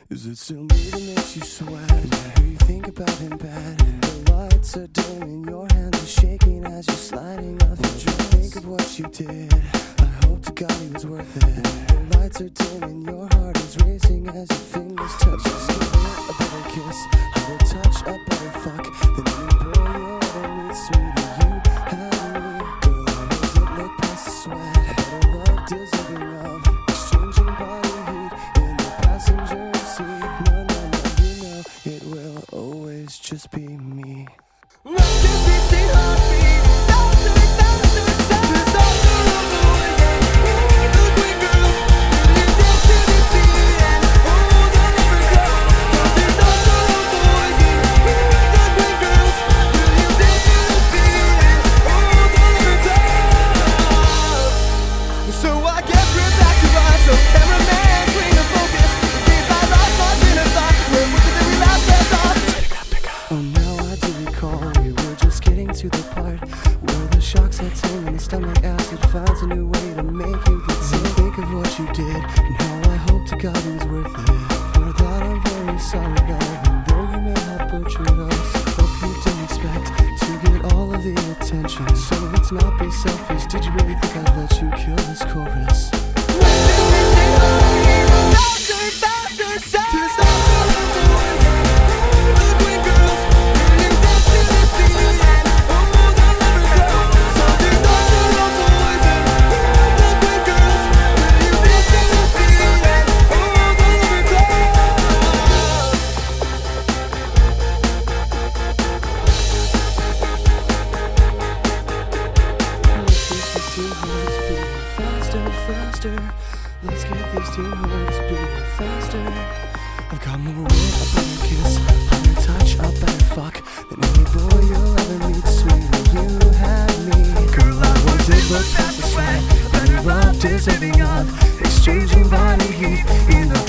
Is it still me that makes you sweat? And I hear you think about him bad. The lights are dim and your hands are shaking as you're sliding off the dress. Think of what you did. I hope to God he was worth it. The lights are dim and your heart is racing as your fingers touch your skin. A better kiss, a better touch, a better fuck than any boy you'll ever meet, sweetie. You had me, girl. I was it, look past the sweat. A better love deserving of exchanging body heat in the passenger seat. No, no, no, you know it will always just be me. To the part where the shock sets in and the stomach acid finds a new way to make you get sick. Think of what you did and how I hope to God it was worth it. For that I'm very sorry, love, and though you may have butchered us, hope you didn't expect to get all of the attention. So let's not be selfish. Did you really think I'd let you kill this chorus? Faster, let's get these two hearts beating faster. I've got more weight, a better kiss, a better touch, a better fuck than any boy you'll ever meet, sweetie. You had me, girl. I was it, look past the sweat, and we love deserving of exchanging body heat in the